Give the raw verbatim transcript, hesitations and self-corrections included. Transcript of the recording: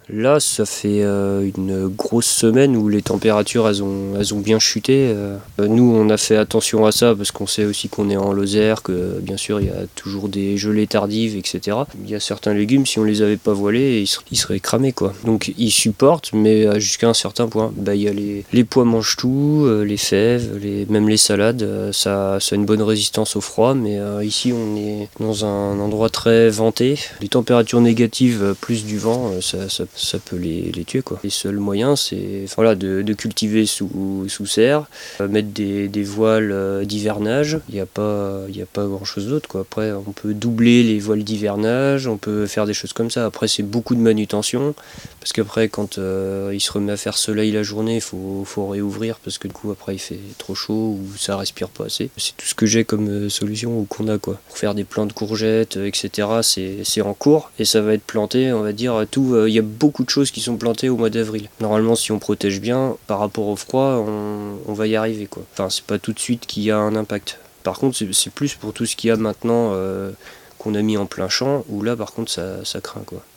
Là, ça fait euh, une grosse semaine où les températures elles ont, elles ont bien chuté. Euh, nous, on a fait attention à ça parce qu'on sait aussi qu'on est en Lozère, que bien sûr il y a toujours des gelées tardives, et cetera. Il y a certains légumes, si on les avait pas voilés, ils, ser- ils seraient cramés quoi. Donc ils supportent, mais jusqu'à un certain point. Bah, il y a les, les pois mangent tout, euh, les fèves, les, même les salades, euh, ça, ça a une bonne résistance au froid. Mais euh, ici, on est dans un endroit très venté. Les températures négatives euh, plus du vent, euh, ça, ça ça peut les, les tuer quoi. Les seuls moyens c'est enfin, voilà, de, de cultiver sous, sous serre, euh, mettre des, des voiles euh, d'hivernage. Il n'y a pas, il y a pas grand chose d'autre quoi. Après on peut doubler les voiles d'hivernage, on peut faire des choses comme ça. Après c'est beaucoup de manutention parce qu'après quand euh, il se remet à faire soleil la journée, il faut, faut réouvrir parce que du coup après il fait trop chaud ou ça respire pas assez. C'est tout ce que j'ai comme euh, solution ou qu'on a quoi. Pour faire des plants de courgettes, euh, et cetera. C'est, c'est en cours et ça va être planté, on va dire tout. Il euh, y a beaucoup de choses qui sont plantées au mois d'avril. Normalement, si on protège bien, par rapport au froid, on, on va y arriver quoi. Enfin, c'est pas tout de suite qu'il y a un impact. Par contre, c'est, c'est plus pour tout ce qu'il y a maintenant euh, qu'on a mis en plein champ, où là, par contre, ça, ça craint quoi.